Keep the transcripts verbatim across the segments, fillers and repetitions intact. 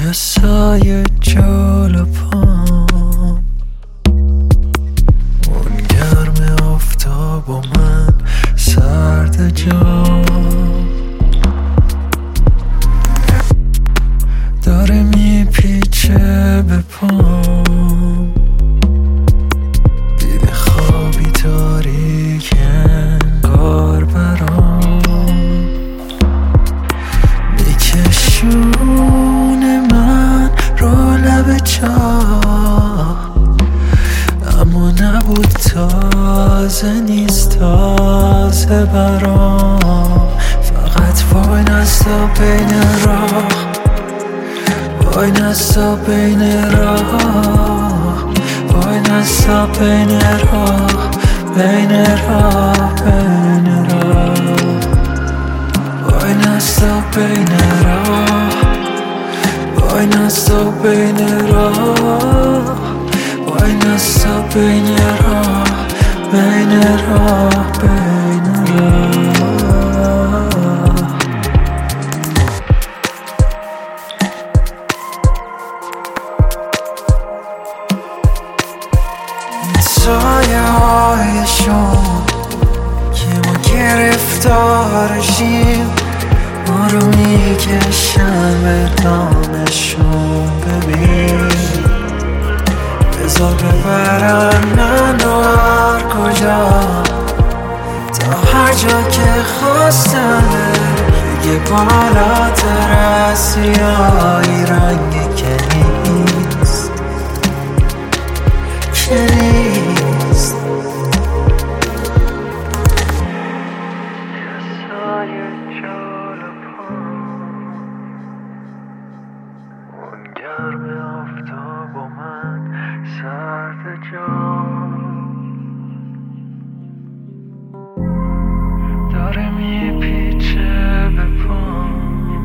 سایه جلو پام، اون گرم آفتاب و من سرد جام، داره میپیچه به پام، دیده خوابی تاریک انگار برام، میکشونه من رو لب چاه، اما نبود تازه نیست تازه برام، فقط وای نستا بین راه، وای نستا بین راه، وای نستا بین راه، بین راه، بین راه، وای نستا بین راه، وای نستا بین راه، وای نستا بین راه، بین راه، بین راه. سایه های شما که ما گرفتارشیم، ما رو میکشن به دامشون، ببین بذار ببرن من رو هر کجا، تا هر جا که خواستن، دیگه بالاتر از سیاهی رنگ که نیست، که نیست. سایه جلو پام، اون گرم آفتاب و من سرد جام، داره میپیچه به پام،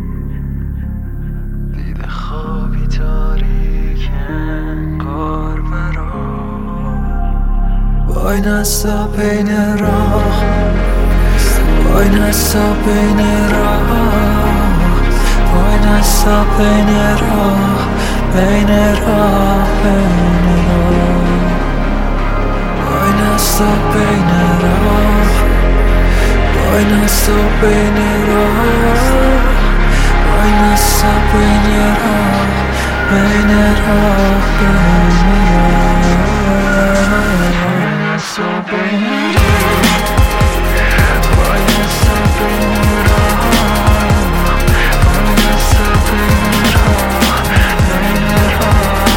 دیده خوابی تاریک انگار برام، وای نستا بین راه، وای نستا بین راه، وای نستا بین راه، بین راه، بین راه، وای نستا بین راه، وای نستا بین راه، وای نستا بین راه، بین راه، بین راه، وای نستا بین راه، وای نستا بین راه، وای نستا بین راه، بین راه،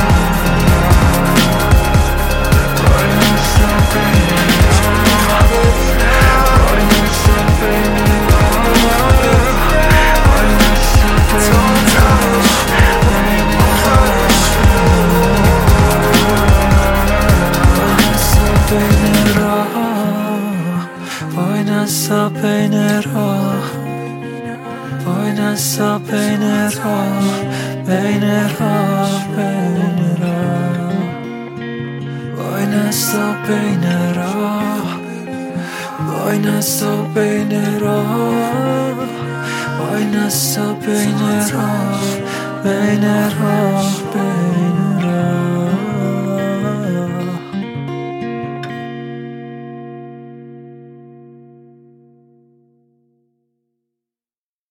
وای نستا بین راه، وای نستا بین راه، وای نستا بین راه، بین راه، وای نستا بین راه، وای نستا بین راه، وای نستا بین راه، بین راه، بین راه، وای نستا بین راه، وای نستا بین راه، وای نستا بین راه، بین راه.